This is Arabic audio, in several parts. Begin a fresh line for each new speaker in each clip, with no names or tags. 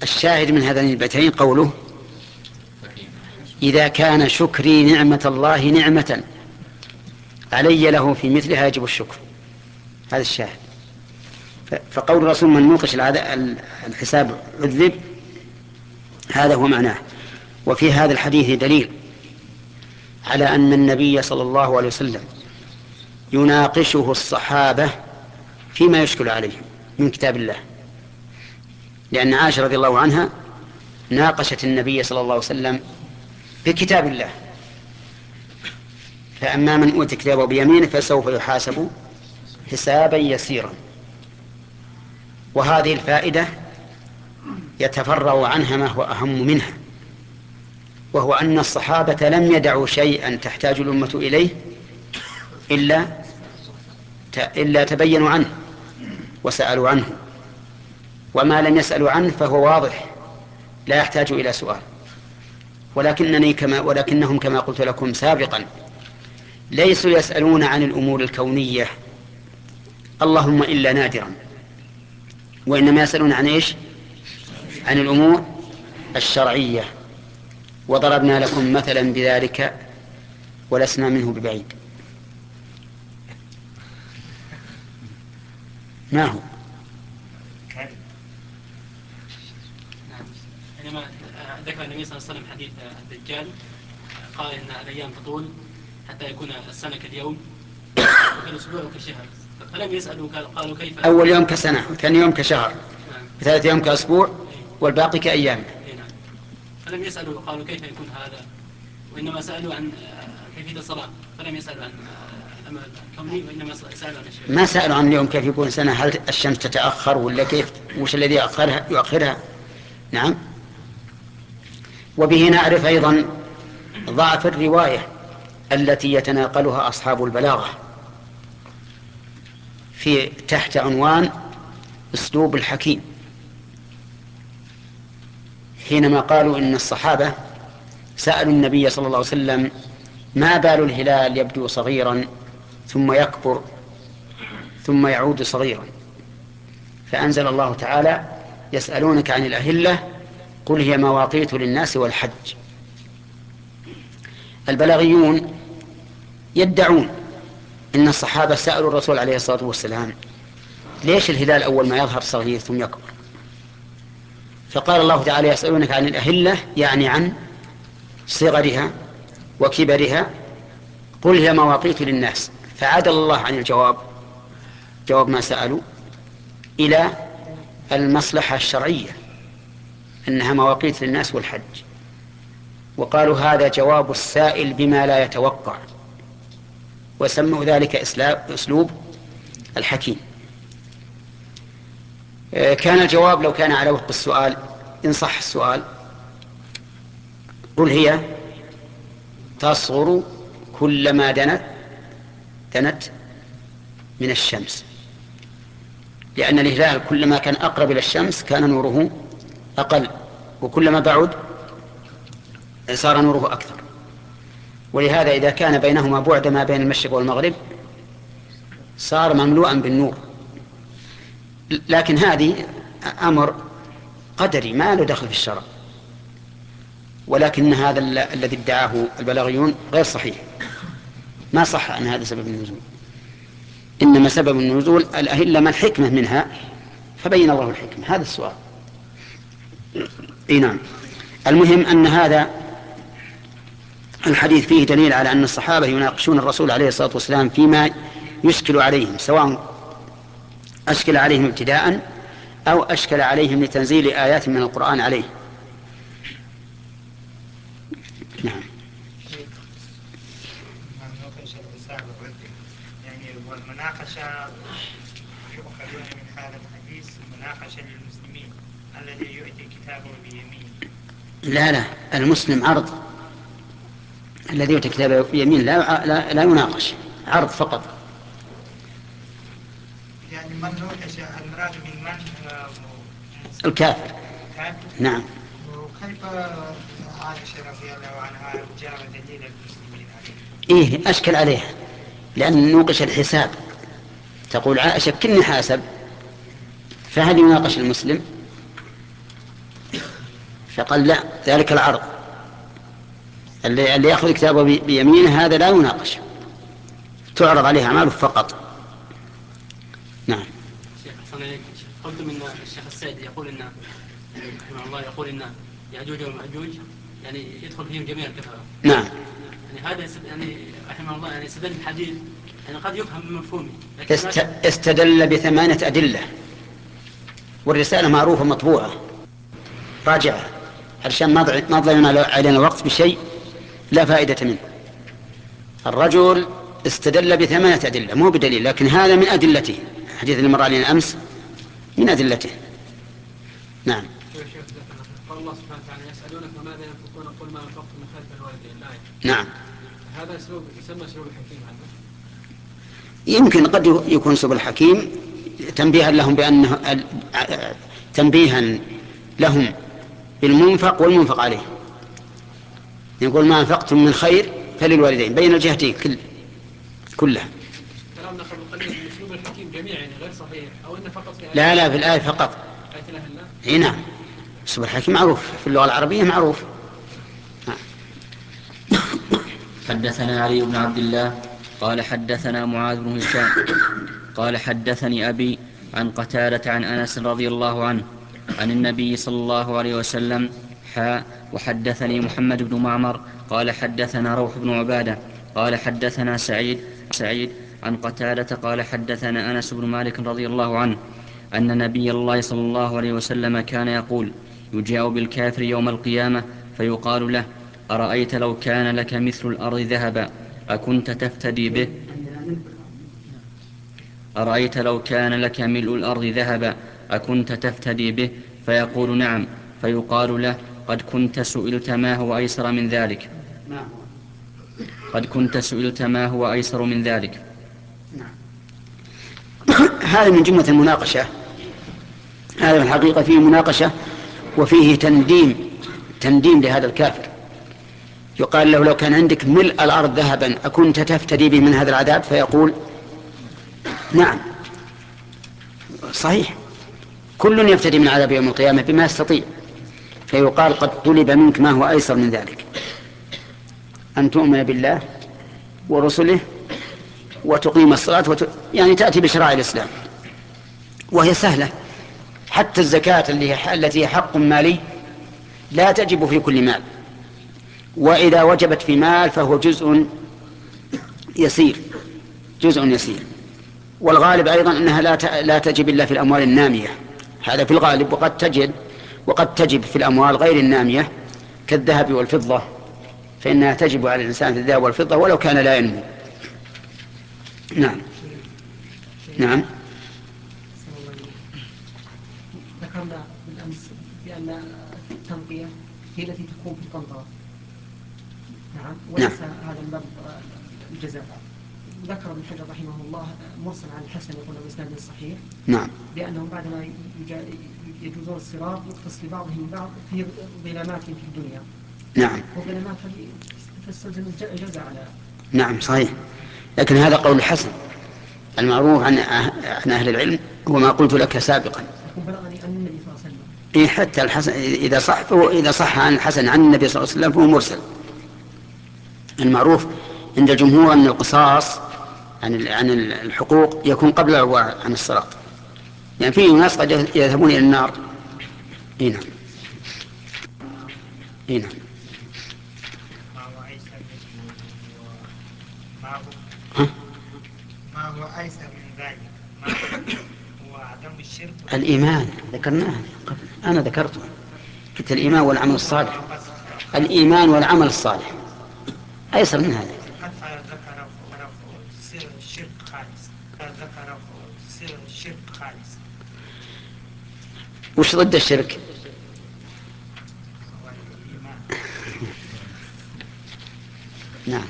الشاهد من هذين البيتين قوله: إذا كان شكري نعمة الله نعمة علي له في مثلها يجب الشكر. هذا الشاهد. فقول الرسول: من نوقش الحساب عذب، هذا هو معناه. وفي هذا الحديث دليل على أن النبي صلى الله عليه وسلم يناقشه الصحابة فيما يشكل عليهم من كتاب الله، لأن عائشة رضي الله عنها ناقشت النبي صلى الله عليه وسلم بكتاب الله. فأما من أوتي كتابه بيمينه فسوف يحاسب حسابا يسيرا. وهذه الفائدة يتفرع عنها ما هو أهم منها، وهو أن الصحابة لم يدعوا شيئا تحتاج الأمة إليه إلا تبينوا عنه وسألوا عنه، وما لم يسألوا عنه فهو واضح لا يحتاج إلى سؤال. ولكنهم كما قلت لكم سابقا ليسوا يسألون عن الأمور الكونية اللهم إلا نادرا، وإنما يسألون عن إيش؟ عن الأمور الشرعية. وضربنا لكم مثلا بذلك ولسنا منه ببعيد. ما هو؟
حينما ذكر النبي صلى الله عليه وسلم حديث الدجال قال إن الأيام تطول حتى يكون السنة كاليوم وكالأسبوع وكالشهر، فلم يسألوا قالوا كيف؟
أول يوم كسنة، وثاني يوم كشهر، ثالث يوم كأسبوع، والباقي كأيام.
فلم يسألوا قالوا كيف يكون هذا، وإنما سألوا عن كيفية الصلاة، فلم يسألوا عن الأمر الكوني، وإنما سألوا عن الشيء.
ما سألوا عن اليوم كيف يكون سنة، هل الشمس تتأخر ولا كيف، وش الذي يؤخرها. نعم. وبه نعرف أيضا ضعف الرواية التي يتناقلها أصحاب البلاغة في تحت عنوان أسلوب الحكيم، حينما قالوا إن الصحابة سألوا النبي صلى الله عليه وسلم: ما بال الهلال يبدو صغيرا ثم يكبر ثم يعود صغيرا؟ فأنزل الله تعالى: يسألونك عن الأهلة قل هي مواقيت للناس والحج. البلاغيون يدعون إن الصحابة سألوا الرسول عليه الصلاة والسلام: ليش الهلال أول ما يظهر صغير ثم يكبر؟ فقال الله تعالى: يسألونك عن الأهلة، يعني عن صغرها وكبرها، قل هي مواقيت للناس. فعدل الله عن الجواب، جواب ما سألوا، إلى المصلحة الشرعية أنها مواقيت للناس والحج، وقالوا هذا جواب السائل بما لا يتوقع، وسموا ذلك أسلوب الحكيم. كان الجواب لو كان على وفق السؤال، إن صح السؤال: قل هي تصغر كلما دنت من الشمس، لأن الهلال كلما كان أقرب إلى الشمس كان نوره أقل، وكلما بعد صار نوره أكثر. ولهذا إذا كان بينهما بعد ما بين المشرق والمغرب صار مملوءا بالنور. لكن هذه أمر قدري ما له دخل في الشرع، ولكن هذا الذي ادعاه البلاغيون غير صحيح، ما صح أن هذا سبب النزول. إنما سبب النزول الأهلة، ما الحكمة منها؟ فبين الله الحكمة. هذا السؤال. نعم. المهم أن هذا الحديث فيه دليل على أن الصحابة يناقشون الرسول عليه الصلاة والسلام فيما يشكل عليهم، سواء أشكل عليهم ابتداء أو أشكل عليهم لتنزيل آيات من القرآن عليه. نعم.
يعني والمناقشة يؤخذ من هذا الحديث مناقشة للمسلمين الذي يؤتي كتابه بيمينه.
لا، المسلم عرض، الذي يؤتي كتابه بيمين لا يناقش، عرض فقط.
يعني من نوقش المراد من
الكافر. نعم.
وكيف عائشة رضي الله عنها جاب دليل المسلمين
عليه؟ أشكل عليها، لأن نوقش الحساب، تقول عائشة كني حاسب، فهل يناقش المسلم؟ فقال لا، ذلك العرض اللي يأخذ كتابه بيمينه هذا لا يناقش، تعرض عليه أعماله فقط. نعم.
شيخ أحسن إليك، قلت من الشيخ السيد يقول إن رحمه الله يقول إن يأجوج ومأجوج يعني يدخل فيهم جميع الكفرة.
نعم.
يعني هذا يعني رحمه الله يعني استدل الحديث يعني قد يفهم من مفهومه.
استدل ب8 أدلة، والرسالة معروفة مطبوعة راجعة، علشان ما ضيعنا علينا الوقت بشيء لا فائدة منه. الرجل استدل ب8 أدلة، مو بدليل، لكن هذا من أدلته. الحديث اللي مر علينا أمس من أدلته. نعم.
قال الله سبحانه وتعالى يسألونك ماذا ينفقون قل ما أنفقتم من خير فللوالدين الآية.
نعم.
هذا أسلوب يسمى أسلوب الحكيم هذا.
يمكن قد يكون سبل الحكيم تنبيها لهم تنبيها لهم بالمنفق والمنفق عليه. يقول ما أنفقتم من خير فللوالدين، بين الجهتين كلها.
كلامنا قبل قليل من أسلوب الحكيم جميعا يعني غير صحيح، أو إن فقط في
لا في الآية فقط.
آية إله الله.
نعم. أسلوب الحكيم معروف في اللغة العربية، معروف.
حدثنا علي بن عبد الله قال حدثنا معاذ بن هشام قال حدثني أبي عن قتادة عن أنس رضي الله عنه عن النبي صلى الله عليه وسلم وحدثني محمد بن معمر قال حدثنا روح بن عبادة قال حدثنا سعيد عن قتادة قال حدثنا أنس بن مالك رضي الله عنه أن نبي الله صلى الله عليه وسلم كان يقول يجاء بالكافر يوم القيامة فيقال له أرأيت لو كان لك مثل الأرض ذهبا أكنت تفتدي به؟ أرأيت لو كان لك ملء الأرض ذهبا أكنت تفتدي به؟ فيقول نعم. فيقال له قد كنت سئلت ما هو أيسر من ذلك. قد كنت سئلت ما هو أيسر من ذلك.
هذا من جملة المناقشة. هذا في الحقيقة فيه مناقشة وفيه تنديم لهذا الكافر. يقال له لو كان عندك ملء الأرض ذهبا أكنت تفتدي به من هذا العذاب؟ فيقول نعم صحيح، كل يفتدي من عذاب يوم القيامة بما يستطيع. فيقال قد طلب منك ما هو أيسر من ذلك، أن تؤمن بالله ورسله وتقيم الصلاة يعني تأتي بشرائع الإسلام، وهي سهلة. حتى الزكاة التي هي حق مالي لا تجب في كل مال، وإذا وجبت في مال فهو جزء يسير. والغالب أيضا أنها لا تجب إلا في الأموال النامية، هذا في الغالب. وقد تجب في الأموال غير النامية كالذهب والفضة، فإنها تجب على الإنسان في الذهب والفضة ولو كان لا ينمو. نعم.
ذكرنا بالأمس بأن التنقية هي التي تكون في القنطرة. نعم. وليس هذا الباب الجزاء. ذكر ابن حجر رحمه الله مرسل عن الحسن يقول بإسناد صحيح.
نعم.
بأنهم بعدما يجوزون الصراط يقتص لبعضهم بعض في ظلامات في الدنيا.
نعم.
وظلامات هذه تستلزم الجزاء على.
نعم صحيح، لكن هذا قول الحسن المعروف عن أهل العلم، هو ما قلت لك سابقا.
بلغني أن النبي صلى الله عليه وسلم.
إيه حتى الحسن إذا صح عن الحسن عن النبي صلى الله عليه وسلم فهو مرسل. المعروف عند الجمهور أن القصاص عن الحقوق يكون قبل العبور عن الصراط، يعني فيه ناس قد يذهبون إلى النار. نعم.
ما هو أيسر من ذلك؟ هو عدم الشرك.
الإيمان ذكرناه أنا ذكرته، قلت الإيمان والعمل الصالح. الإيمان والعمل الصالح أيسر من هذا.
ذكر الشرك خالص.
وش ضد الشرك؟ نعم.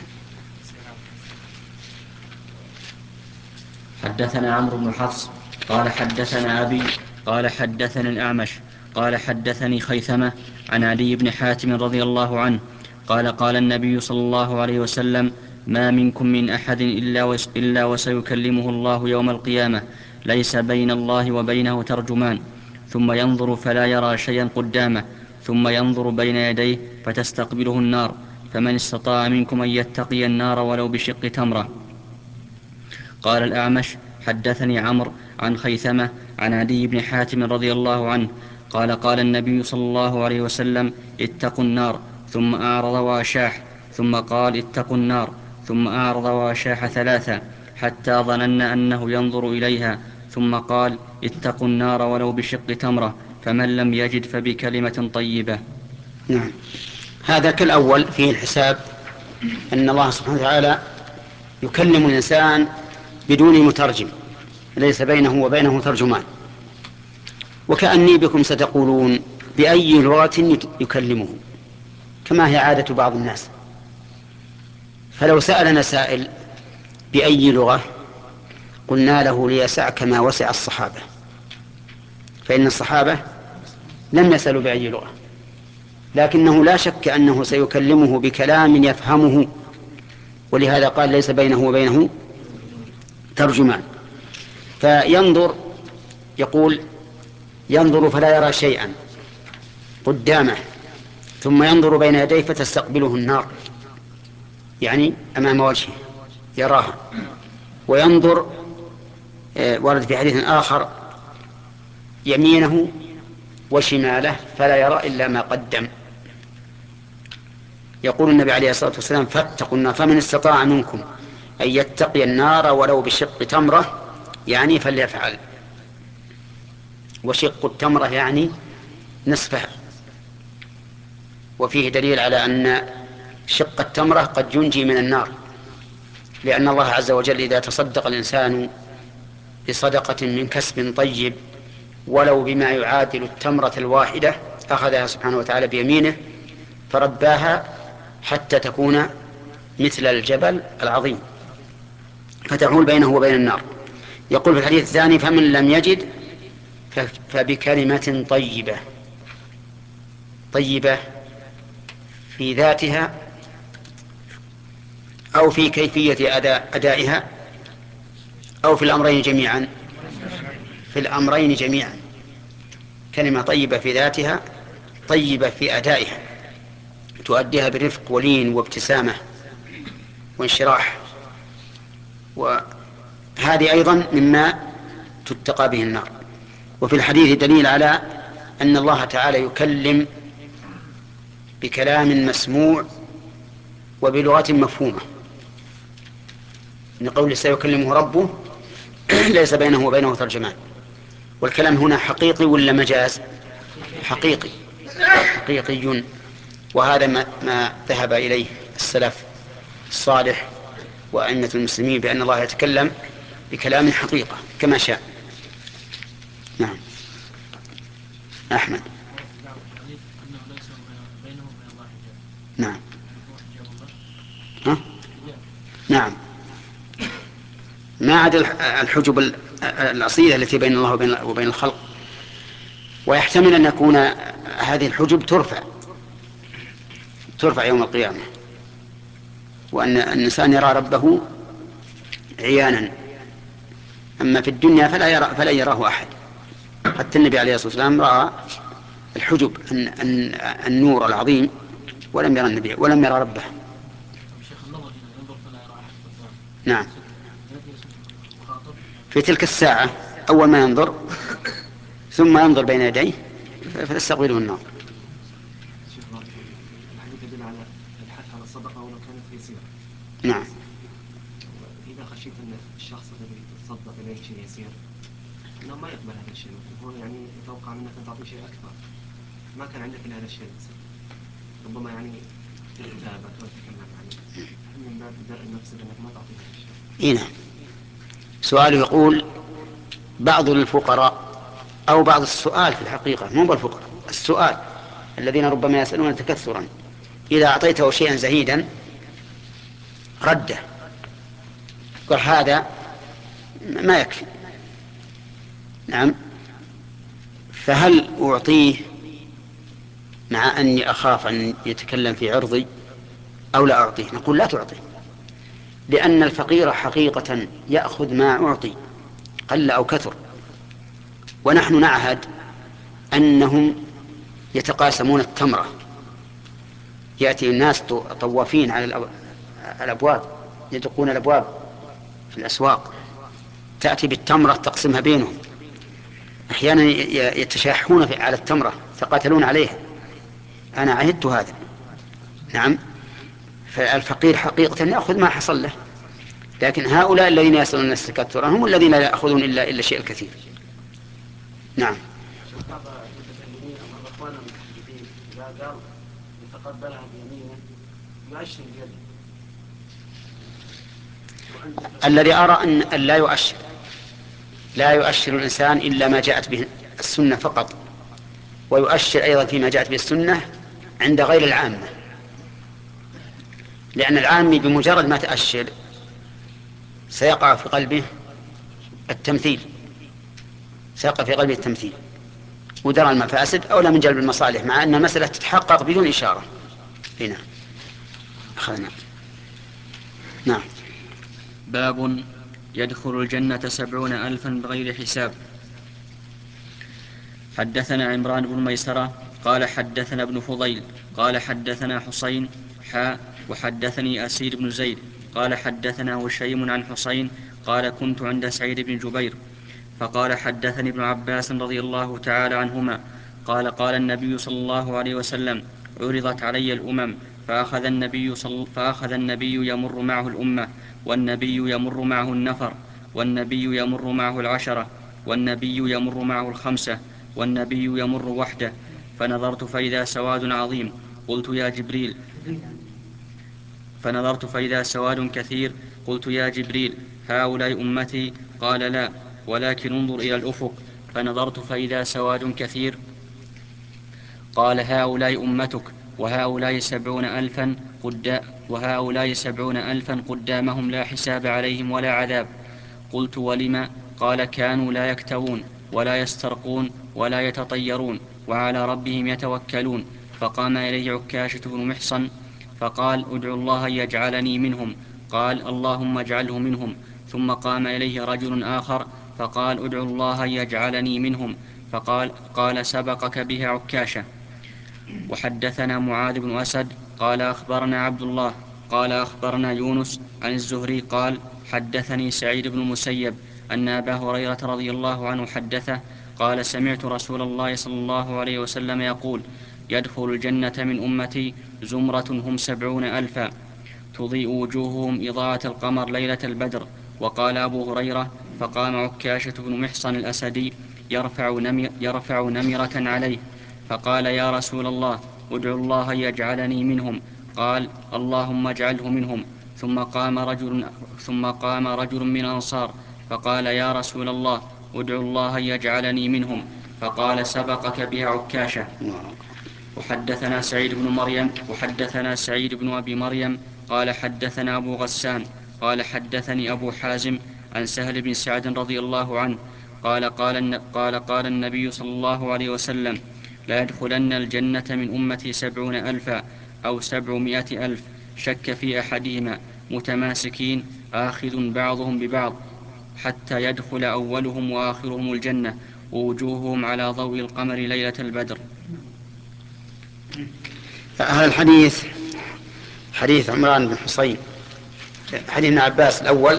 حدثنا عمرو بن حفص قال حدثنا أبي قال حدثنا الأعمش قال حدثني خيثمة عن علي بن حاتم رضي الله عنه قال النبي صلى الله عليه وسلم ما منكم من أحد إلا وسيكلمه الله يوم القيامة ليس بين الله وبينه ترجمان ثم ينظر فلا يرى شيئا قدامه ثم ينظر بين يديه فتستقبله النار، فمن استطاع منكم أن يتقي النار ولو بشق تمرة. قال الأعمش حدثني عمرو عن خيثمة عن عدي بن حاتم رضي الله عنه قال قال النبي صلى الله عليه وسلم اتقوا النار، ثم أعرض وأشاح، ثم قال اتقوا النار، ثم أعرض وأشاح ثلاثة حتى ظننا أنه ينظر إليها، ثم قال اتقوا النار ولو بشق تمرة، فمن لم يجد فبكلمة طيبة.
نعم. هذا كالأول فيه الحساب، أن الله سبحانه وتعالى يكلم الإنسان بدون مترجم، ليس بينه وبينه ترجمان. وكأني بكم ستقولون بأي لغة يكلمه، كما هي عادة بعض الناس. فلو سألنا سائل بأي لغة قلنا له ليسعك ما وسع الصحابة، فإن الصحابة لم يسألوا بأي لغة، لكنه لا شك أنه سيكلمه بكلام يفهمه، ولهذا قال ليس بينه وبينه ترجمان. فينظر، يقول ينظر فلا يرى شيئا قدامه، ثم ينظر بين يديه فتستقبله النار، يعني أمام وجهه يراها. وينظر ورد في حديث آخر يمينه وشماله فلا يرى إلا ما قدم. يقول النبي عليه الصلاة والسلام فاتقوا النار، فمن استطاع منكم أن يتقي النار ولو بشق تمرة، يعني فليفعل. وشق التمرة يعني نصفها. وفيه دليل على أن شق التمرة قد ينجي من النار، لأن الله عز وجل إذا تصدق الإنسان بصدقة من كسب طيب ولو بما يعادل التمرة الواحدة أخذها سبحانه وتعالى بيمينه فرباها حتى تكون مثل الجبل العظيم فتحول بينه وبين النار. يقول في الحديث الثاني فمن لم يجد فبكلمة طيبة. طيبة في ذاتها أو في كيفية أدائها أو في الأمرين جميعا؟ في الأمرين جميعا. كلمة طيبة في ذاتها، طيبة في أدائها، تؤديها برفق ولين وابتسامة وانشراح. وهذه أيضا مما تتقى به النار. وفي الحديث دليل على أن الله تعالى يكلم بكلام مسموع وبلغة مفهومة، من قوله سيكلمه ربه ليس بينه وبينه ترجمان. والكلام هنا حقيقي ولا مجاز؟ حقيقي، حقيقي. وهذا ما ذهب إليه السلف الصالح وأئمة المسلمين، بأن الله يتكلم بكلام حقيقة كما شاء. نعم. أحمد. نعم. ها؟ نعم. ما عدا الحجب الأصيلة التي بين الله وبين الخلق. ويحتمل أن يكون هذه الحجب ترفع يوم القيامة، وأن الإنسان يرى ربه عيانا. أما في الدنيا فلا يراه أحد. حتى النبي عليه الصلاة والسلام رأى الحجب النور العظيم ولم يرى النبي ولم يرى ربه. نعم. في تلك الساعة أول ما ينظر ثم ينظر بين يديه فتستقبله النار.
الحديث يدل على الحث على الصدقة ولو كانت يسيرة.
نعم.
إذا خشيت أن الشخص الذي تصدق إليه شيء يسير إنه ما يقبل هذا الشيء، هو يعني يتوقع منك أن تعطيه شيء أكبر، ما كان عندك إلا هذا الشيء، ربما يعني تتابك أو تتكلم عنه من باب درء النفس أنك ما تعطيه هذا الشيء.
نعم. سؤاله يقول بعض الفقراء أو بعض السؤال في الحقيقة مو بالفقراء، السؤال الذين ربما يسألون تكثرا إذا أعطيته شيئا زهيدا رده، قال هذا ما يكفي. نعم. فهل أعطيه مع أني أخاف أن يتكلم في عرضي أو لا أعطيه؟ نقول لا تعطيه، لأن الفقير حقيقة يأخذ ما أعطي قل أو كثر، ونحن نعهد أنهم يتقاسمون التمرة. يأتي الناس طوافين على الأبواب، يدقون الأبواب في الأسواق، تأتي بالتمرة تقسمها بينهم. أحيانا يتشاحون على التمرة، يتقاتلون عليها. أنا عهدت هذا. نعم. فالفقير حقيقة يأخذ ما حصل له، لكن هؤلاء الذين يصلون التكثر هم الذين لا يأخذون إلا الشيء الكثير. نعم.
بعض المتكلمين أو الأخوان المحدثين إذا قال يتقبلها بيمينه يؤشر بيده.
الذي أرى أن لا يؤشر الإنسان إلا ما جاءت به السنة فقط، ويؤشر أيضا فيما جاءت به السنة عند غير العامة، لأن العامي بمجرد ما تأشر سيقع في قلبه التمثيل، ودرى المفاسد أولى من جلب المصالح، مع أن المسألة تتحقق بدون إشارة. هنا أخذنا. نعم.
باب يدخل الجنة 70,000 بغير حساب. حدثنا عمران بن ميسرة قال حدثنا ابن فضيل قال حدثنا حسين وحدثني أسير بن زيد قال حدثنا هشيم عن حسين قال كنت عند سعيد بن جبير فقال حدثني ابن عباس رضي الله تعالى عنهما قال النبي صلى الله عليه وسلم عرضت علي الأمم فأخذ النبي يمر معه الأمة، والنبي يمر معه النفر، والنبي يمر معه العشرة، والنبي يمر معه الخمسة، والنبي يمر وحده، فنظرت فإذا سواد عظيم قلت يا جبريل قلت يا جبريل هؤلاء أمتي؟ قال لا، ولكن انظر إلى الأفق. فنظرت فإذا سواد كثير. قال هؤلاء أمتك، وهؤلاء 70,000 قدامهم لا حساب عليهم ولا عذاب. قلت ولم؟ قال كانوا لا يكتوون ولا يسترقون ولا يتطيرون وعلى ربهم يتوكلون. فقام إليه عكاشة بن محصن فقال ادعو الله يجعلني منهم. قال اللهم اجعله منهم. ثم قام إليه رجل آخر فقال ادعو الله يجعلني منهم. قال سبقك بها عكاشة. وحدثنا معاذ بن أسد قال أخبرنا عبد الله قال أخبرنا يونس عن الزهري قال حدثني سعيد بن المسيب أن أبا هريرة رضي الله عنه حدثه قال سمعت رسول الله صلى الله عليه وسلم يقول يدخل الجنة من أمتي زمرة هم 70,000 تضيء وجوههم إضاءة القمر ليلة البدر. وقال أبو هريرة فقام عكاشة بن محصن الأسدي يرفع نمرة عليه فقال يا رسول الله ادعو الله يجعلني منهم. قال اللهم اجعله منهم. ثم قام رجل من الأنصار فقال يا رسول الله ادعو الله يجعلني منهم. فقال سبقك بها عكاشة. وحدثنا سعيد بن أبي مريم قال حدثنا أبو غسان قال حدثني أبو حازم عن سهل بن سعد رضي الله عنه قال النبي صلى الله عليه وسلم لا يدخلن الجنة من أمتي 70,000 أو 700,000 شك في أحدهما متماسكين آخذ بعضهم ببعض حتى يدخل أولهم وآخرهم الجنة ووجوههم على ضوء القمر ليلة البدر.
هذا الحديث حديث عمران بن حصين، حديث ابن عباس الأول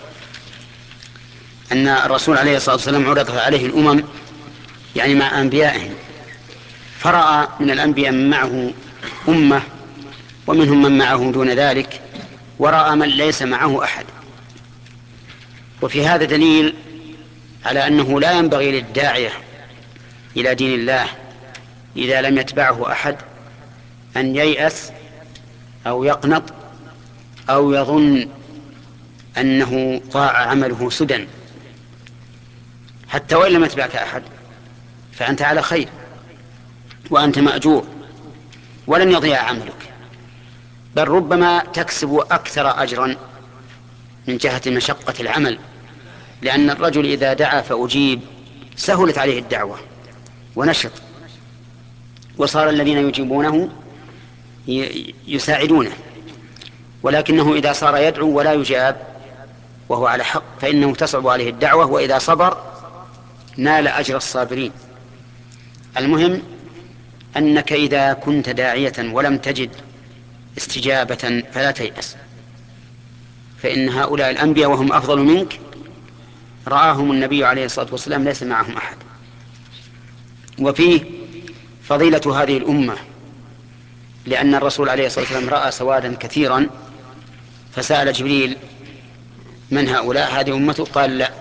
أن الرسول عليه الصلاة والسلام عرض عليه الأمم يعني مع أنبيائهم، فرأى من الأنبياء من معه أمة ومنهم من معه دون ذلك، ورأى من ليس معه أحد. وفي هذا دليل على أنه لا ينبغي للداعية إلى دين الله إذا لم يتبعه أحد أن ييأس أو يقنط أو يظن أنه ضاع عمله سدى، حتى وإن لم يتبعك أحد فأنت على خير وأنت مأجور ولن يضيع عملك، بل ربما تكسب أكثر أجرا من جهة مشقة العمل، لأن الرجل إذا دعا فأجيب سهلت عليه الدعوة ونشط، وصار الذين يجيبونه يساعدونه. ولكنه إذا صار يدعو ولا يجاب وهو على حق فإنه تصعب عليه الدعوة، وإذا صبر نال أجر الصابرين. المهم أنك إذا كنت داعية ولم تجد استجابة فلا تيأس، فإن هؤلاء الأنبياء وهم أفضل منك رآهم النبي عليه الصلاة والسلام ليس معهم أحد. وفيه فضيلة هذه الأمة، لأن الرسول عليه الصلاة والسلام رأى سوادا كثيرا فسأل جبريل من هؤلاء؟ هذه أمته؟ قال لا.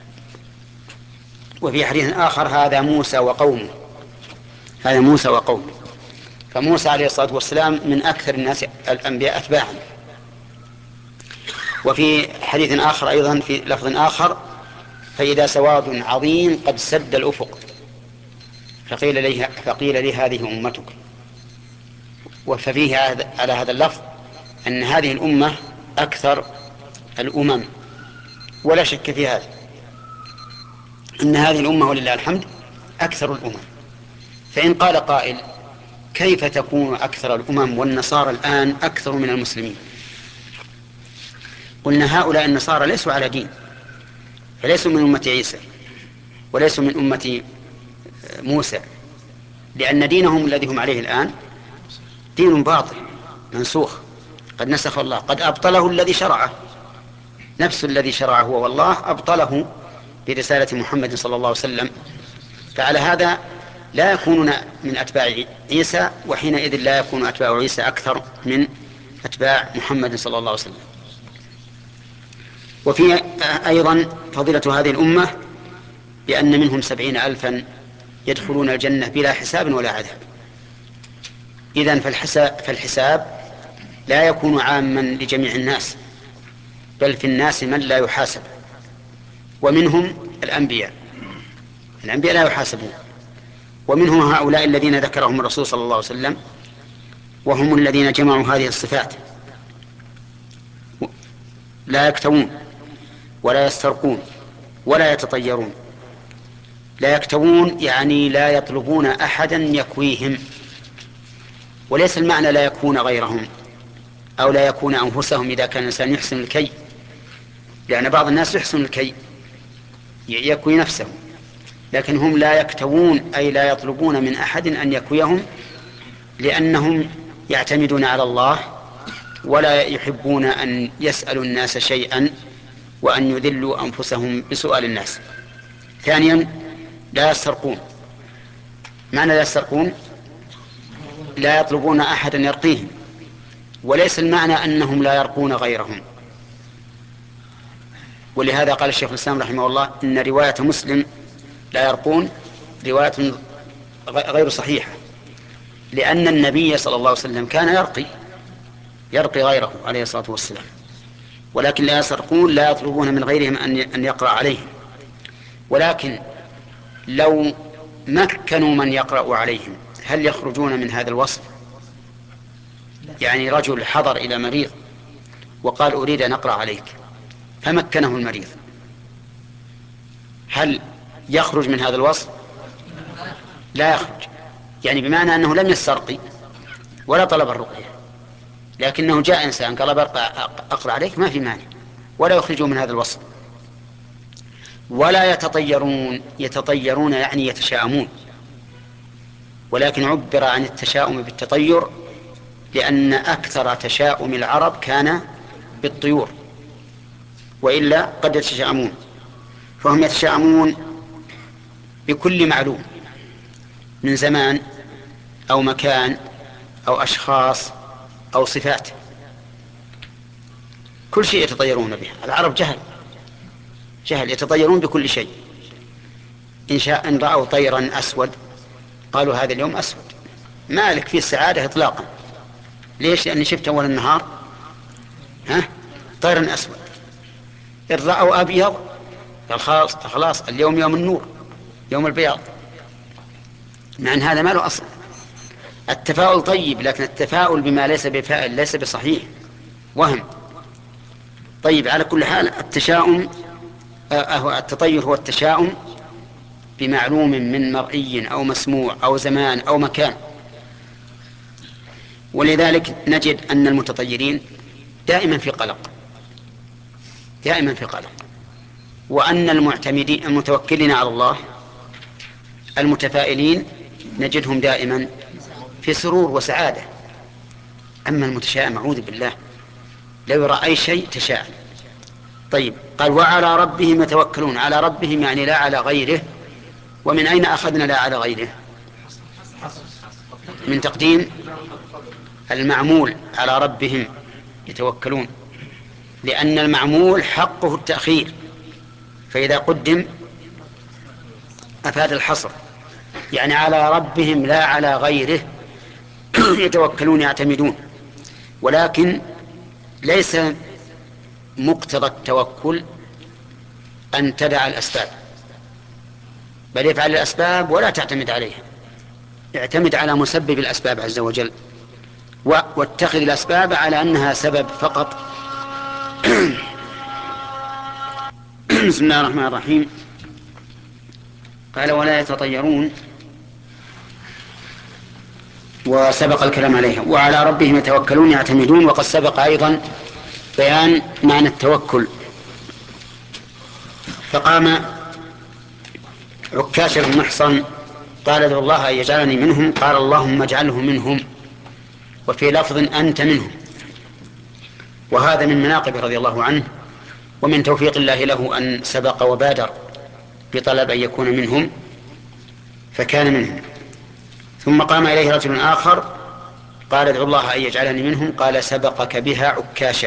وفي حديث آخر هذا موسى وقومه، هذا موسى وقومه. فموسى عليه الصلاة والسلام من أكثر الناس الأنبياء أتباعا. وفي حديث آخر أيضا في لفظ آخر فإذا سواد عظيم قد سد الأفق فقيل لي هذه أمتك. وفيه على هذا اللفظ أن هذه الأمة أكثر الأمم، ولا شك في هذا أن هذه الأمة ولله الحمد أكثر الأمم. فإن قال قائل كيف تكون أكثر الأمم والنصارى الآن أكثر من المسلمين؟ قلنا هؤلاء النصارى ليسوا على دين، فليسوا من أمة عيسى وليسوا من أمة موسى، لأن دينهم الذي هم عليه الآن دين باطل منسوخ، قد نسخ الله، قد أبطله الذي شرعه، نفس الذي شرعه هو والله أبطله برسالة محمد صلى الله عليه وسلم. فعلى هذا لا يكونون من أتباع عيسى، وحينئذ لا يكون أتباع عيسى أكثر من أتباع محمد صلى الله عليه وسلم. وفي أيضا فضيلة هذه الأمة بأن منهم 70,000 يدخلون الجنة بلا حساب ولا عذاب. إذن فالحساب لا يكون عاما لجميع الناس، بل في الناس من لا يحاسب، ومنهم الأنبياء لا يحاسبون، ومنهم هؤلاء الذين ذكرهم الرسول صلى الله عليه وسلم، وهم الذين جمعوا هذه الصفات: لا يكتوون ولا يسترقون ولا يتطيرون. لا يكتوون يعني لا يطلبون أحدا يكويهم، وليس المعنى لا يكون غيرهم أو لا يكون أنفسهم إذا كان الإنسان يحسن الكي، لأن بعض الناس يحسن الكي يكوي نفسه، لكن هم لا يكتوون أي لا يطلبون من أحد أن يكويهم، لأنهم يعتمدون على الله ولا يحبون أن يسألوا الناس شيئا وأن يذلوا أنفسهم بسؤال الناس. ثانيا لا يسترقون. معنى لا يسترقون لا يطلبون أحدا يرقيهم، وليس المعنى أنهم لا يرقون غيرهم. ولهذا قال الشيخ الإسلام رحمه الله إن رواية مسلم لا يرقون رواية غير صحيحة، لأن النبي صلى الله عليه وسلم كان يرقي غيره عليه الصلاة والسلام، ولكن لا يسرقون لا يطلبون من غيرهم أن يقرأ عليهم. ولكن لو مكنوا من يقرأ عليهم هل يخرجون من هذا الوصف؟ يعني رجل حضر إلى مريض وقال أريد أن أقرأ عليك فمكنه المريض، هل يخرج من هذا الوصف؟ لا يخرج، يعني بمعنى أنه لم يسترقي ولا طلب الرقية، لكنه جاء إنسان قال أقرأ عليك ما في مانع، ولا يخرجوا من هذا الوصف. ولا يتطيرون يعني يتشاءمون، ولكن عبر عن التشاؤم بالتطير لأن أكثر تشاؤم العرب كان بالطيور، وإلا قد يتشاءمون. فهم يتشاءمون بكل معلوم من زمان أو مكان أو أشخاص أو صفات، كل شيء يتطيرون به. العرب جهل يتطيرون بكل شيء. إن رأوا طيرا أسود قالوا هذا اليوم أسود، ما لك فيه السعادة إطلاقا. ليش؟ لأني شفت أول النهار طيرا أسود. إن رأوا أبيض قال خلاص اليوم يوم النور، يوم البياض، مع أن هذا ما له أصل. التفاؤل طيب، لكن التفاؤل بما ليس بفاعل ليس بصحيح، وهم. طيب، على كل حال التطير هو التشاؤم بمعلوم من مرئي أو مسموع أو زمان أو مكان. ولذلك نجد أن المتطيرين دائما في قلق، وأن المتوكلين على الله المتفائلين نجدهم دائما في سرور وسعادة. أما المتشائم أعوذ بالله لو يرى أي شيء تشاءم. طيب قال وعلى ربهم يتوكلون. على ربهم يعني لا على غيره. ومن أين أخذنا لا على غيره؟ من تقديم المعمول على ربهم يتوكلون، لأن المعمول حقه التأخير، فإذا قدم أفاد الحصر، يعني على ربهم لا على غيره يتوكلون يعتمدون. ولكن ليس مقتضى التوكل أن تدع الأسباب، بل يفعل الأسباب ولا تعتمد عليها، اعتمد على مسبب الأسباب عز وجل، واتخذ الأسباب على أنها سبب فقط. بسم الله الرحمن الرحيم. قال ولا يتطيرون، وسبق الكلام عليها. وعلى ربهم يتوكلون يعتمدون، وقد سبق أيضا بيان معنى التوكل. فقام عكاشة بن محصن قال ادعو الله أن يجعلني منهم، قال اللهم اجعله منهم، وفي لفظ أنت منهم. وهذا من مناقب رضي الله عنه ومن توفيق الله له أن سبق وبادر بطلب أن يكون منهم فكان منهم. ثم قام إليه رجل آخر قال ادعو الله أن يجعلني منهم، قال سبقك بها عكاشة،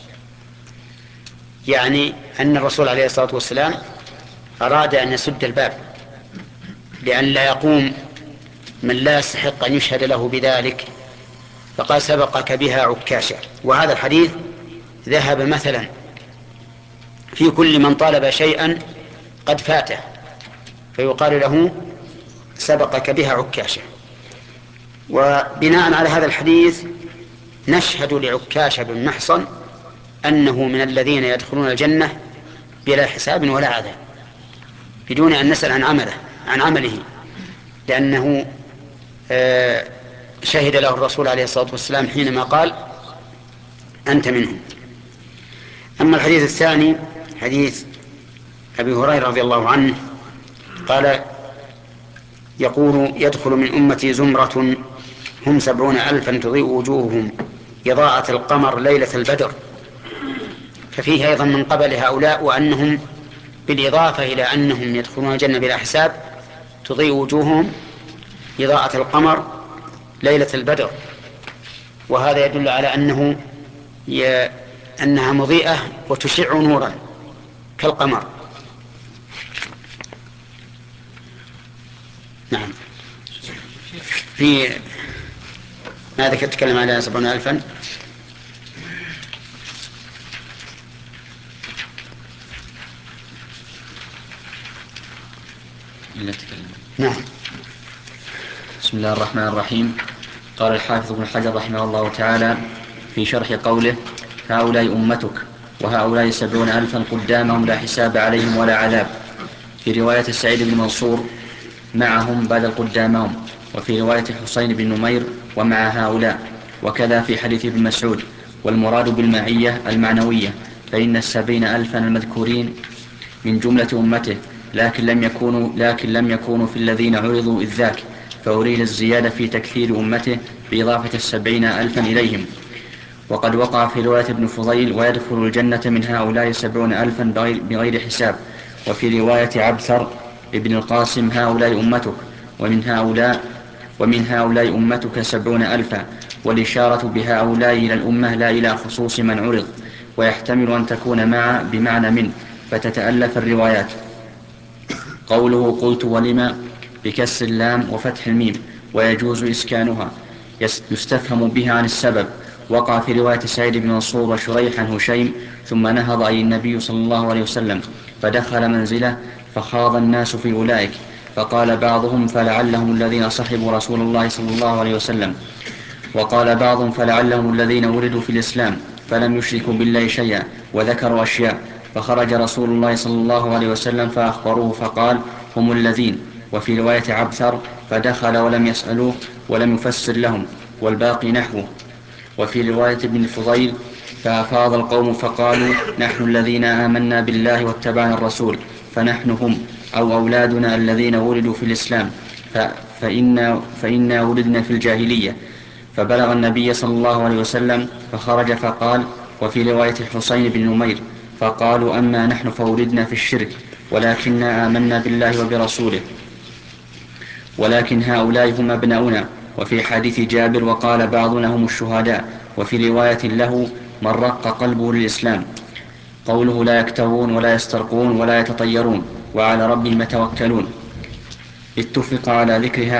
يعني أن الرسول عليه الصلاة والسلام أراد أن يسد الباب لأن لا يقوم من لا يستحق أن يشهد له بذلك، فقال سبقك بها عكاشة. وهذا الحديث ذهب مثلا في كل من طالب شيئا قد فاته فيقال له سبقك بها عكاشة. وبناء على هذا الحديث نشهد لعكاشة بن محصن أنه من الذين يدخلون الجنة بلا حساب ولا عذاب بدون أن نسأل عن عمله، لأنه شهد له الرسول عليه الصلاة والسلام حينما قال أنت منهم. أما الحديث الثاني حديث أبي هريرة رضي الله عنه قال يقول يدخل من أمتي زمرة هم 70,000 تضيء وجوههم إضاءة القمر ليلة البدر، ففيه أيضا من قبل هؤلاء وأنهم بالإضافة إلى أنهم يدخلون الجنة بلا حساب تضيء وجوههم إضاءة القمر ليلة البدر، وهذا يدل على أنها مضيئة وتشع نورا كالقمر. نعم. في ماذا تتكلم على 70,000
إلا تكلم.
نعم.
بسم الله الرحمن الرحيم. قال الحافظ ابن حجر رحمه الله تعالى في شرح قوله هؤلاء أمتك وهؤلاء 70,000 قدامهم لا حساب عليهم ولا عذاب، في رواية سعيد بن منصور معهم بدل قدامهم، وفي رواية حسين بن نمير ومع هؤلاء، وكذا في حديث ابن مسعود. والمراد بالمعية المعنوية، فإن 70,000 المذكورين من جملة أمته، لكن لم يكونوا في الذين عرضوا إذ ذاك، فأريد الزيادة في تكثير أمته بإضافة 70,000 إليهم. وقد وقع في رواية ابن فضيل ويدخل الجنة من هؤلاء 70,000 بغير حساب، وفي رواية عبثر ابن القاسم هؤلاء أمتك ومن هؤلاء أمتك 70,000، والإشارة بهؤلاء إلى الأمة لا إلى خصوص من عرض، ويحتمل أن تكون مع بمعنى من، فتتألف الروايات. قوله قلت ولما بكسر اللام وفتح الميم ويجوز إسكانها يستفهم بها عن السبب. وقع في رواية سعيد بن منصور وشريح عن هشيم ثم نهض أي النبي صلى الله عليه وسلم فدخل منزله فخاض الناس في أولئك، فقال بعضهم فلعلهم الذين صحبوا رسول الله صلى الله عليه وسلم، وقال بعضهم فلعلهم الذين ولدوا في الإسلام فلم يشركوا بالله شيئا، وذكروا أشياء، فخرج رسول الله صلى الله عليه وسلم فأخبروه فقال هم الذين. وفي رواية عبثر فدخل ولم يسألوه ولم يفسر لهم، والباقي نحوه. وفي رواية ابن الفضيل فأفاض القوم فقالوا نحن الذين آمنا بالله واتبعنا الرسول، فنحن هم أو أولادنا الذين ولدوا في الإسلام، فإنا ولدنا في الجاهلية. فبلغ النبي صلى الله عليه وسلم فخرج فقال. وفي رواية الحسين بن نمير فقالوا أما نحن فولدنا في الشرك ولكننا آمنا بالله وبرسوله ولكن هؤلاء هم أبناؤنا. وفي حديث جابر وقال بعضنا هم الشهداء. وفي رواية له من رق قلبه للإسلام. قوله لا يكتوون ولا يسترقون ولا يتطيرون وعلى ربهم يتوكلون. اتفق على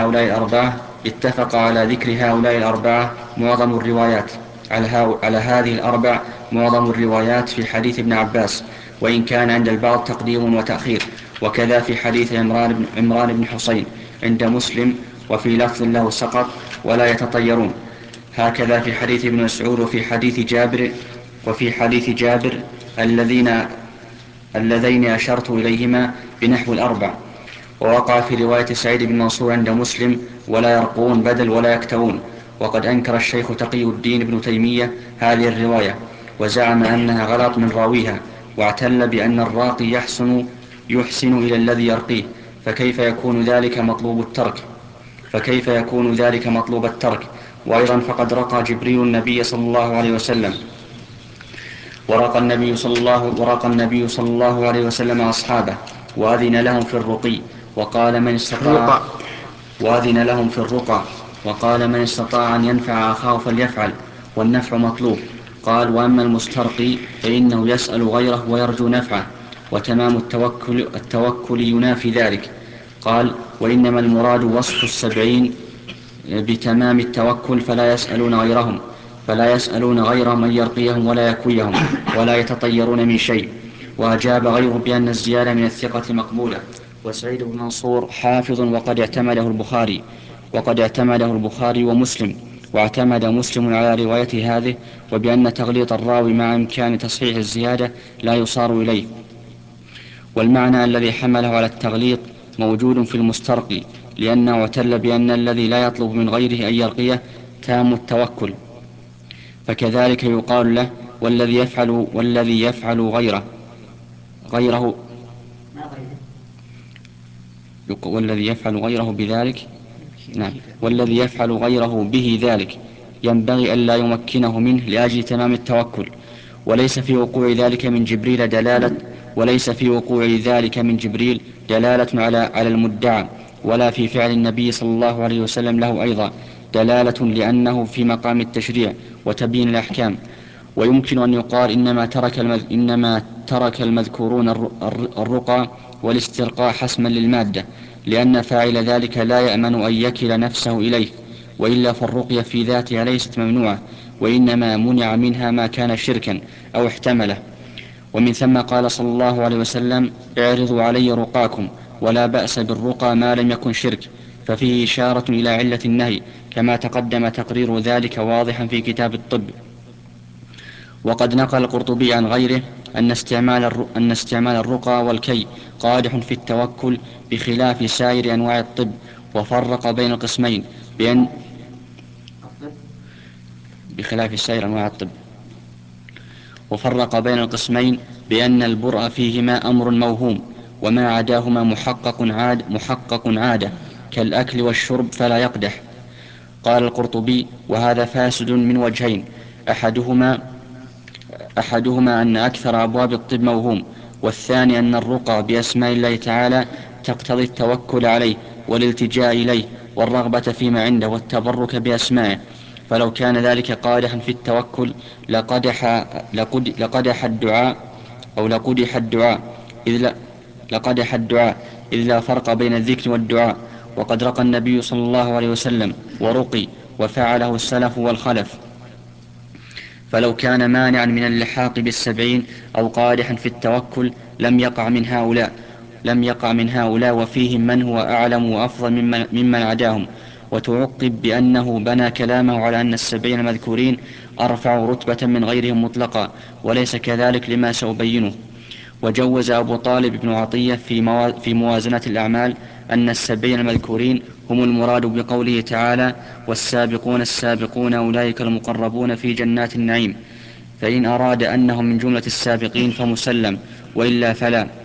ذكر هؤلاء الأربعة معظم الروايات على هذه الأربع معظم الروايات في حديث ابن عباس، وإن كان عند البعض تقديم وتأخير. وكذا في حديث عمران بن حسين عند مسلم وفي لفظ له سقط ولا يتطيرون. هكذا في حديث ابن مسعود وفي حديث جابر اللذين أشرت إليهما بنحو الأربع. ووقع في رواية سعيد بن منصور عند مسلم ولا يرقون بدل ولا يكتوون. وقد أنكر الشيخ تقي الدين ابن تيمية هذه الرواية وزعم أنها غلط من راويها، واعتل بأن الراقي يحسن إلى الذي يرقيه، فكيف يكون ذلك مطلوب الترك. وأيضا فقد رقى جبريل النبي صلى الله عليه وسلم ورقى النبي صلى الله عليه وسلم أصحابه وأذن لهم في الرقى وقال من استطاع أن ينفع أخاه فليفعل، والنفع مطلوب. قال وأما المسترقي فإنه يسأل غيره ويرجو نفعه، وتمام التوكل ينافي ذلك. قال وإنما المراد وصف 70 بتمام التوكل فلا يسألون غيرهم أن يرقيهم ولا يكويهم ولا يتطيرون من شيء. وأجاب غيره بأن الزيادة من الثقة مقبولة. وسعيد بن منصور حافظ وقد اعتمده البخاري ومسلم، واعتمد مسلم على رواية هذه، وبأن تغليط الراوي مع إمكان تصحيح الزيادة لا يصار إليه. والمعنى الذي حمله على التغليط موجود في المسترقي، لأنه اعتل بأن الذي لا يطلب من غيره أن يرقيه تام التوكل، فكذلك يقال له والذي يفعل غيره والذي يفعل غيره به ذلك ينبغي ألا يمكنه منه لأجل تمام التوكل. وليس في وقوع ذلك من جبريل دلالة على المدعى، ولا في فعل النبي صلى الله عليه وسلم له أيضا دلالة، لأنه في مقام التشريع وتبيين الأحكام. ويمكن أن يقال إنما ترك المذكورون الرقى والاسترقاء حسما للمادة، لأن فاعل ذلك لا يأمن أن يكل نفسه إليه، وإلا فالرقية في ذاتها ليست ممنوعة، وإنما منع منها ما كان شركا أو احتمله. ومن ثم قال صلى الله عليه وسلم اعرضوا علي رقاكم، ولا بأس بالرقى ما لم يكن شرك، ففيه إشارة إلى علة النهي، كما تقدم تقرير ذلك واضحا في كتاب الطب. وقد نقل القرطبي عن غيره أن استعمال الرقى والكي قادح في التوكل بخلاف سائر أنواع الطب، وفرق بين القسمين بأن البرء فيهما أمر موهوم، وما عداهما محقق عادة كالأكل والشرب فلا يقدح. قال القرطبي وهذا فاسد من وجهين: أحدهما أن أكثر أبواب الطب موهوم، والثاني أن الرقى بأسماء الله تعالى تقتضي التوكل عليه والالتجاء إليه والرغبة فيما عنده والتبرك بأسمائه، فلو كان ذلك قادحا في التوكل لقدح الدعاء إذ لا فرق بين الذكر والدعاء. وقد رقى النبي صلى الله عليه وسلم ورقي وفعله السلف والخلف، فلو كان مانعا من اللحاق بالسبعين أو قادحا في التوكل لم يقع من هؤلاء وفيهم من هو أعلم وأفضل ممن عداهم. وتعقب بأنه بنى كلامه على أن 70 المذكورين أرفع رتبة من غيرهم مطلقا، وليس كذلك لما سأبينه. وجوز أبو طالب بن عطية في موازنة الأعمال أن 70 المذكورين هم المراد بقوله تعالى والسابقون السابقون أولئك المقربون في جنات النعيم، فإن أراد أنهم من جملة السابقين فمسلم، وإلا فلا.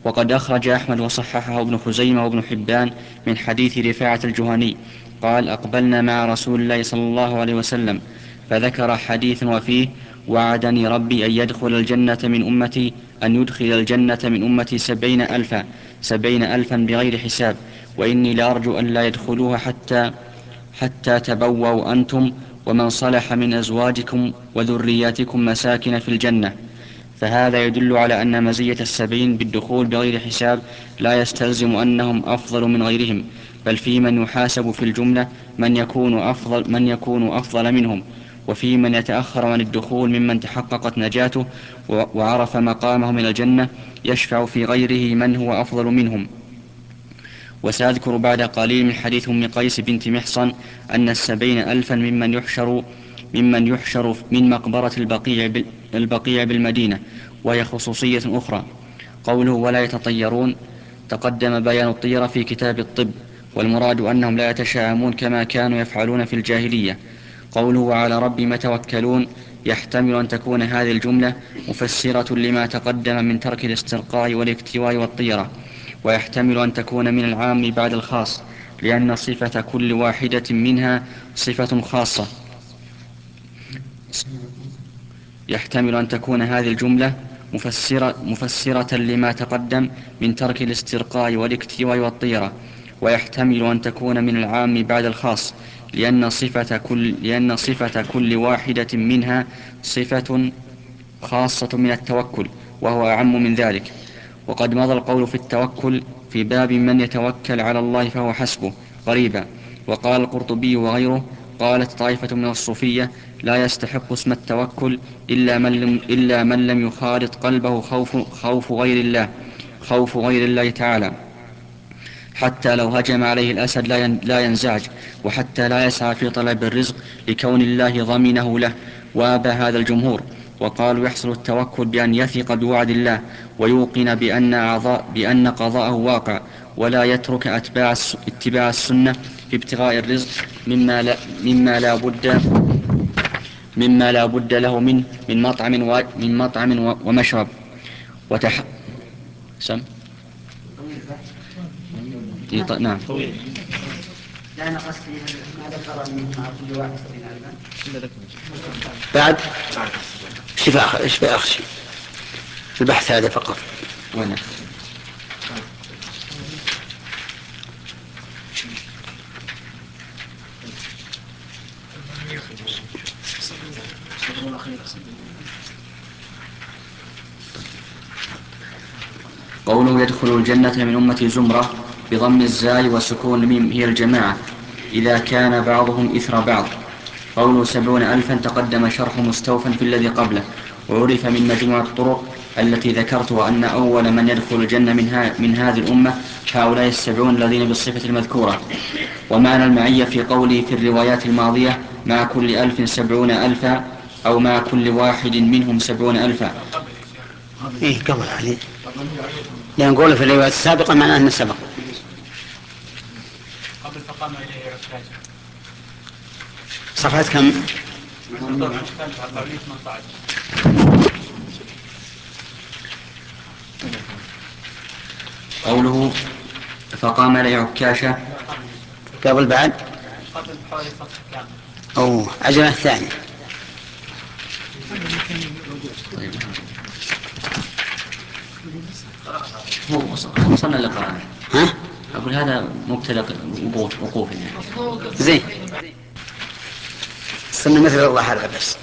وقد أخرج أحمد وصححه ابن خزيمة وابن حبان من حديث رفاعة الجهني قال أقبلنا مع رسول الله صلى الله عليه وسلم فذكر حديث وفيه وعدني ربي أن يدخل الجنة من أمتي أن يدخل الجنة من أمتي 70,000 بغير حساب وإني لأرجو أن لا يدخلوها حتى تبووا أنتم ومن صلح من أزواجكم وذرياتكم مساكن في الجنة. فهذا يدل على أن مزية 70 بالدخول بغير حساب لا يستلزم أنهم أفضل من غيرهم، بل في من يحاسب في الجملة من يكون أفضل منهم، وفي من يتأخر عن الدخول ممن تحققت نجاته وعرف مقامه من الجنة يشفع في غيره من هو أفضل منهم. وسأذكر بعد قليل من حديث أم قيس بنت محصن أن 70,000 ممن يحشر من مقبرة البقيع بالمدينة، وهي خصوصية أخرى. قوله ولا يتطيرون تقدم بيان الطيرة في كتاب الطب، والمراد أنهم لا يتشاءمون كما كانوا يفعلون في الجاهلية. قوله وعلى ربهم يتوكلون يحتمل أن تكون هذه الجملة مفسرة لما تقدم من ترك الاسترقاء والاكتواء والطيرة، ويحتمل أن تكون من العام بعد الخاص، لأن صفة كل واحدة منها صفة خاصة. يحتمل أن تكون هذه الجملة مفسرة لما تقدم من ترك الاسترقاء والاكتواء والطيرة، ويحتمل أن تكون من العام بعد الخاص، لأن صفة كل واحدة منها صفة خاصة من التوكل، وهو أعم من ذلك. وقد مضى القول في التوكل في باب من يتوكل على الله فهو حسبه قريبا. وقال القرطبي وغيره قالت طائفة من الصوفية لا يستحق اسم التوكل إلا من لم يخالط قلبه خوف غير الله تعالى، حتى لو هجم عليه الأسد لا ينزعج، وحتى لا يسعى في طلب الرزق لكون الله ضمنه له. وأبى هذا الجمهور، وقالوا يحصل التوكل بأن يثق بوعد الله ويوقن بأن قضاءه واقع، ولا يترك اتباع السنة في ابتغاء الرزق مما لا بد له منه من مطعم ومشرب سم نعم.
لا أنا قصدي ما ذكر مع كل واحد 70,000 بعد إيش في آخر شيء في البحث هذا فقط.
وين قوله يدخل الجنة من أمة زمرة بضم الزاي وسكون الميم هي الجماعة إذا كان بعضهم إثر بعض. قوله 70,000 تقدم شرح مستوفا في الذي قبله، وعرف من مجموعة الطرق التي ذكرتها أن أول من يدخل الجنة من هذه الأمة هؤلاء 70 الذين بالصفة المذكورة. ومعنى المعية في قوله في الروايات الماضية مع كل 1000 70,000 أو مع كل واحد منهم 70,000.
إيه قبل عليه، لأن نقول في الروايات السابقة معناه أنه سبق.
قبل فقام إليه عكاشة.
صفحة كم؟
قوله فقام إليه عكاشة
قبل بعد
قبل حوالي صفحة كامل.
أو عجلة الثانية.
وصلنا للقراءة.
ها؟
أقول هذا مبتدأ وقوف يعني.
زين صرنا مثل الله هذا بس.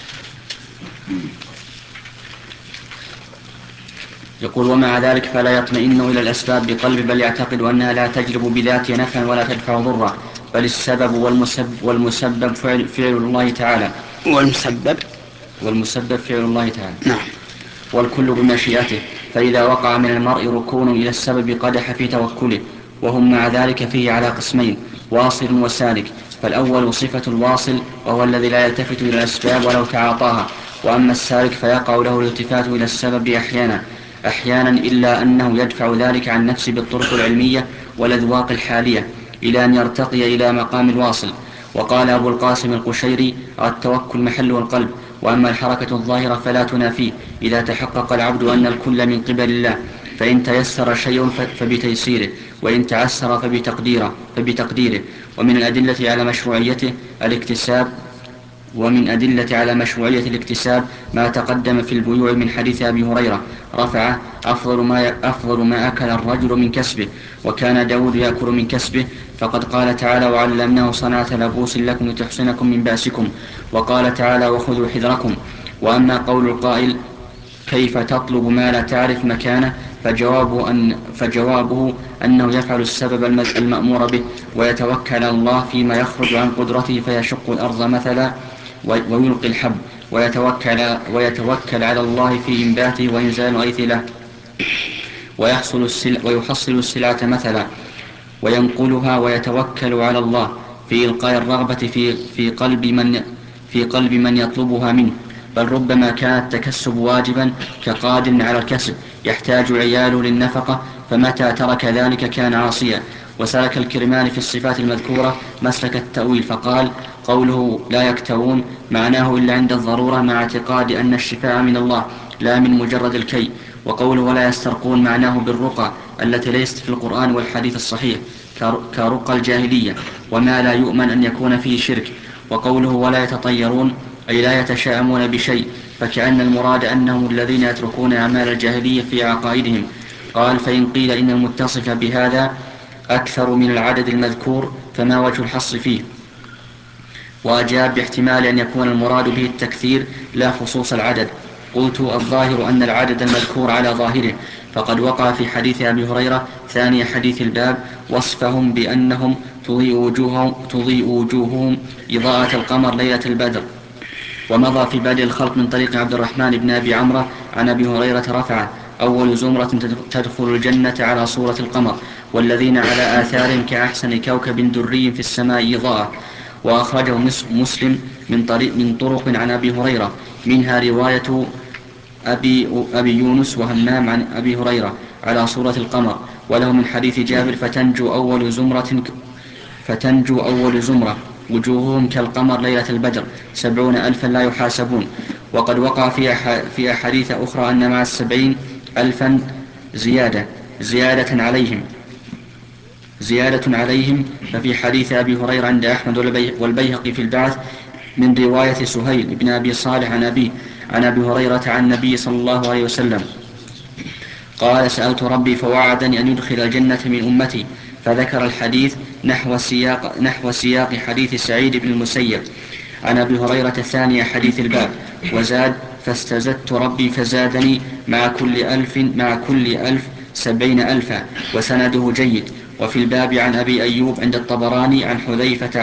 يقول ومع ذلك فلا يطمئن إلى الأسباب بقلب، بل يعتقد أنها لا تجلب بذاتها نفعا ولا تدفع ضرا، بل السبب والمسبب فعل الله تعالى. والمسبب فعل الله تعالى.
نعم.
والكل بمشيئته، فإذا وقع من المرء ركون إلى السبب قدح في توكله. وهم مع ذلك فيه على قسمين واصل وسالك. فالأول صفة الواصل وهو الذي لا يلتفت إلى الأسباب ولو تعاطاها، وأما السالك فيقع له الالتفات إلى السبب أحيانا إلا أنه يدفع ذلك عن نفسه بالطرق العلمية والأذواق الحالية إلى أن يرتقي إلى مقام الواصل. وقال أبو القاسم القشيري التوكل محله القلب، وأما الحركة الظاهرة فلا تنافيه إذا تحقق العبد أن الكل من قبل الله. فإن تيسر شيء فبتيسيره، وإن تعسر فبتقديره. ومن الأدلة على مشروعية الاكتساب ما تقدم في البيوع من حديث أبي هريرة رفعه: أفضل ما أكل الرجل من كسبه، وكان داود يأكل من كسبه. فقد قال تعالى: وعلمناه صنعة لبوس لكم لتحصنكم من بأسكم. وقال تعالى: وخذوا حذركم. وأما قول القائل: كيف تطلب ما لا تعرف مكانه؟ فجوابه أنه يفعل السبب المأمور به، ويتوكل على الله فيما يخرج عن قدرته، فيشق الأرض مثلا ويلقي الحب، ويتوكل على الله في إنباته وإنزال الغيث له، ويحصل السلعة مثلا وينقلها، ويتوكل على الله في إلقاء الرغبة في قلب من يطلبها منه. بل ربما كان التكسب واجبا كقادر على الكسب يحتاج عياله للنفقة، فمتى ترك ذلك كان عاصيا. وسلك الكرماني في الصفات المذكورة مسلك التأويل، فقال: قوله لا يكتوون معناه إلا عند الضرورة، مع اعتقاد أن الشفاء من الله لا من مجرد الكي. وقوله ولا يسترقون معناه بالرقى التي ليست في القرآن والحديث الصحيح، كرقى الجاهلية، وما لا يؤمن أن يكون فيه شرك. وقوله ولا يتطيرون أي لا يتشاءمون بشيء، فكأن المراد أنهم الذين يتركون أعمال الجاهلية في عقائدهم. قال: فإن قيل إن المتصف بهذا أكثر من العدد المذكور فما وجه الحصر فيه؟ وأجاب باحتمال أن يكون المراد به التكثير لا خصوص العدد. قلت: الظاهر أن العدد المذكور على ظاهره، فقد وقع في حديث أبي هريرة ثاني حديث الباب وصفهم بأنهم تضيء وجوههم إضاءة القمر ليلة البدر. ومضى في بدء الخلق من طريق عبد الرحمن بن أبي عمرة عن أبي هريرة رفعه: أول زمرة تدخل الجنة على صورة القمر، والذين على آثارهم كأحسن كوكب دري في السماء إضاءة. وأخرجه مسلم من طرق عن أبي هريرة، منها رواية أبي يونس وهمام عن أبي هريرة على صورة القمر، وله من حديث جابر: فتنجو أول زمرة وجوههم كالقمر ليلة البدر 70,000 لا يحاسبون. وقد وقع في أحاديث أخرى أن مع 70,000 زيادة عليهم. ففي حديث أبي هريرة عند أحمد والبيهقي في البعث من رواية سهيل بن أبي صالح عن أبي هريرة عن النبي صلى الله عليه وسلم قال: سألت ربي فوعدني أن يدخل الجنة من أمتي، فذكر الحديث نحو سياق حديث سعيد بن المسيب عن أبي هريرة ثاني حديث الباب، وزاد: فاستزدت ربي فزادني مع كل ألف 70,000. وسنده جيد. وفي الباب عن أبي أيوب عند الطبراني عن حذيفة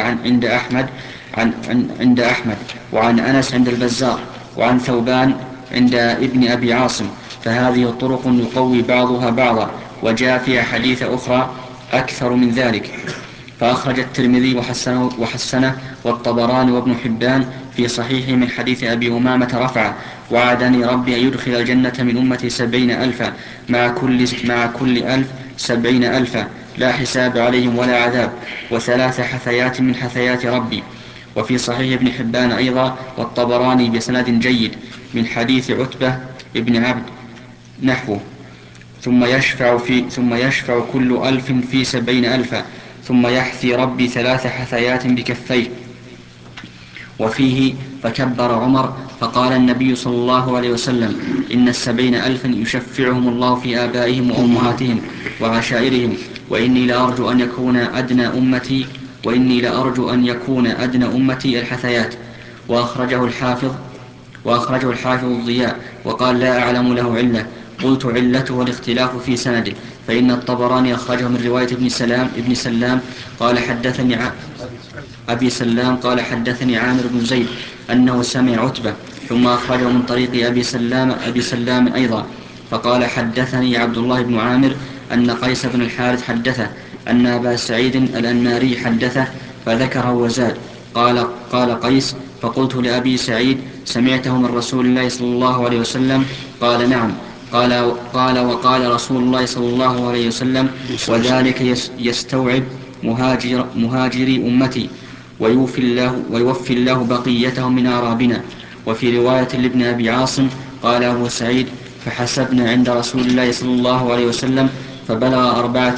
عند أحمد وعن أنس عند البزار وعن ثوبان عند ابن أبي عاصم، فهذه طرق يقوي بعضها بعضا. وجاء في أحاديث أخرى أكثر من ذلك، فأخرج الترمذي وحسنه والطبراني وابن حبان في صحيحه من حديث أبي أمامة رفعه: وعدني ربي أن يدخل الجنة من أمتي 70,000 مع كل 1,000 70,000 لا حساب عليهم ولا عذاب، وثلاث حثيات من حثيات ربي. وفي صحيح ابن حبان أيضا والطبراني بسند جيد من حديث عتبة ابن عبد نحوه: ثم يشفع كل 1,000 في 70,000 ثم يحثي ربي 3 حثيات بكفيه. وفيه: فكبر عمر فقال النبي صلى الله عليه وسلم: إن 70,000 يشفعهم الله في آبائهم وأمهاتهم وعشائرهم، وإني لأرجو أن يكون أدنى أمتي الحثيات. وأخرجه الحافظ الضياء وقال: لا أعلم له علة. قلت: علته الاختلاف في سنده، فإن الطبراني أخرجه من رواية ابن سلام قال حدثني عامر بن زيد أنه سمع عتبة، ثم أخرجه من طريق أبي سلام أيضا، فقال: حدثني عبد الله بن عامر أن قيس بن الحارث حدثه أن أبا سعيد الأنماري حدثه، فذكره وزاد. قال قيس: فقلت لأبي سعيد: سمعته من رسول الله صلى الله عليه وسلم؟ قال: نعم. وقال رسول الله صلى الله عليه وسلم: وذلك يستوعب مهاجري أمتي ويوفي الله بقيتهم من أعرابنا. وفي رواية لابن أبي عاصم قال أبو سعيد: فحسبنا عند رسول الله صلى الله عليه وسلم فبلغ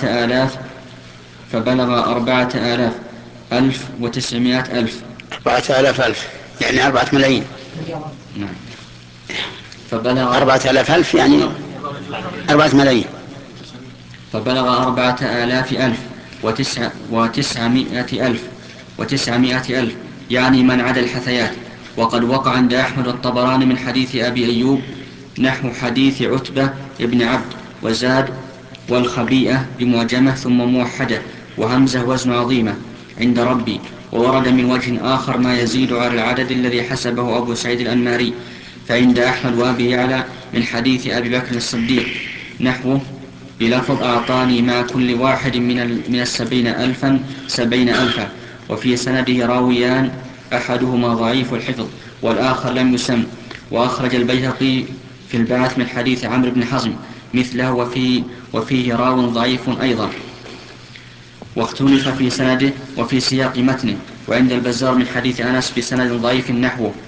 4000 1900 ألف.
4000 يعني 4 ملايين.
نعم. فبلغ
4000 ألف يعني 4 ملايين.
فبلغ 4000 ألف وتسعمائة ألف يعني من عدا الحثيات. وقد وقع عند أحمد الطبراني من حديث أبي أيوب نحو حديث عتبة ابن عبد وزاد والخبيئة بمعجمة ثم موحدة وهمزة وزن عظيمة عند ربي. وورد من وجه آخر ما يزيد على العدد الذي حسبه أبو سعيد الأنماري فعند أحمد وأبي يعلى من حديث أبي بكر الصديق نحوه بلفظ أعطاني مع كل واحد من 70 ألفا. وفي سنده راويان أحدهما ضعيف الحفظ والآخر لم يسم. وأخرج البيهقي في البعث من حديث عمرو بن حزم مثله وفيه راو ضعيف أيضا واختلف في سنده وفي سياق متنه. وعند البزار من حديث أنس بسند ضعيف نحوه